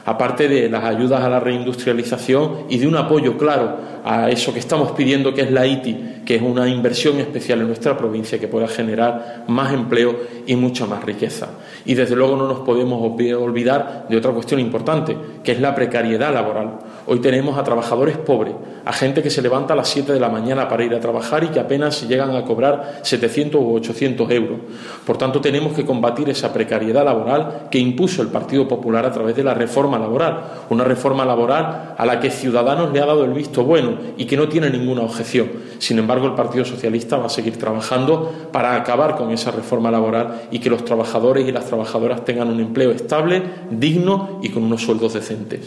aparte de las ayudas a la reindustrialización y de un apoyo claro a eso que estamos pidiendo, que es la ITI, que es una inversión especial en nuestra provincia que pueda generar más empleo y mucha más riqueza. Y desde luego no nos podemos olvidar de otra cuestión importante, que es la precariedad laboral. Hoy tenemos a trabajadores pobres, a gente que se levanta a las 7 de la mañana para ir a trabajar y que apenas llegan a cobrar 700 u 800 euros. Por tanto, tenemos que combatir esa precariedad laboral que impuso el Partido Popular a través de la reforma laboral, una reforma laboral a la que Ciudadanos le ha dado el visto bueno y que no tiene ninguna objeción. Sin embargo, el Partido Socialista va a seguir trabajando para acabar con esa reforma laboral y que los trabajadores y las trabajadoras tengan un empleo estable, digno y con unos sueldos decentes.